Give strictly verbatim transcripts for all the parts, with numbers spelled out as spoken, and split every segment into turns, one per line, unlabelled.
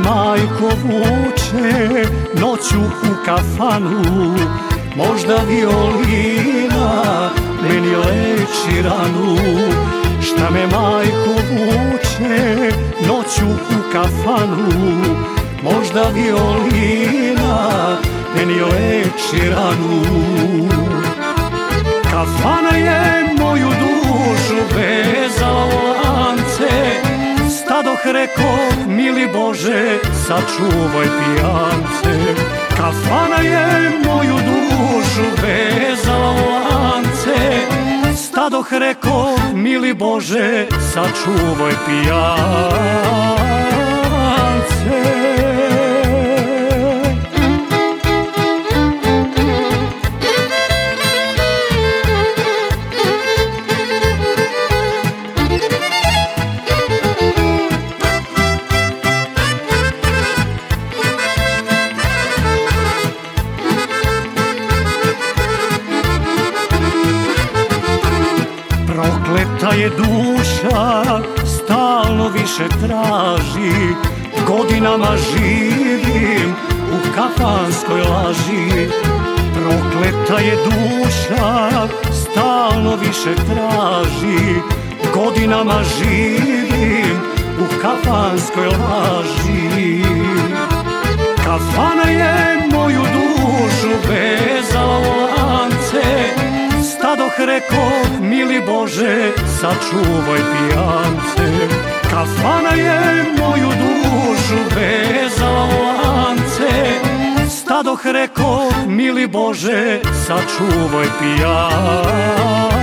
majko vuče noću u kafanu, možda violina meni leči ranu. Šta me majko vuče noću u kafanu, možda violina meni leči ranu. Kafana je moju dušu vezala u lance, stadoh rekao mili Bože sačuvaj pijance. Kafana je moju dušu vezala u lance, stadoh rekao mili Bože sačuvaj pijance. Prokleta je duša, stalno više traži, godinama živim u kafanskoj laži. Prokleta je duša, stalno više traži, godinama živim u kafanskoj laži. Kafana je moju dušu vezala u lance, stadoh rekao mili Bože sačuvaj pijance. Kafana je moju dušu vezala u lance, stadoh rekao mili Bože sačuvaj pijance.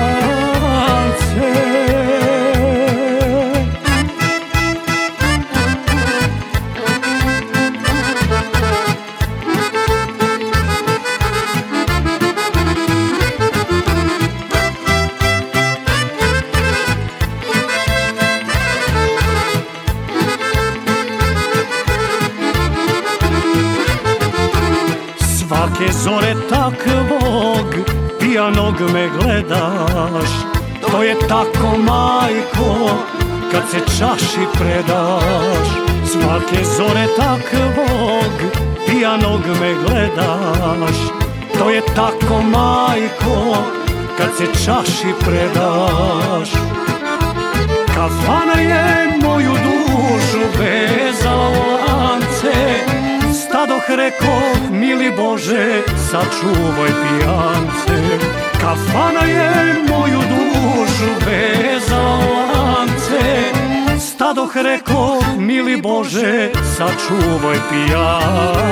Svake zore takvog pijanog me gledaš, to je tako majko kad se čaši predaš. Svake zore takvog pijanog me gledaš, to je tako majko kad se čaši predaš. Kafana je moju dušu vezala u lance, stadoh rekao mili Bože sačuvaj pijance. Kafana je moju dušu vezala u lance, stadoh rekao mili Bože sačuvaj pijance.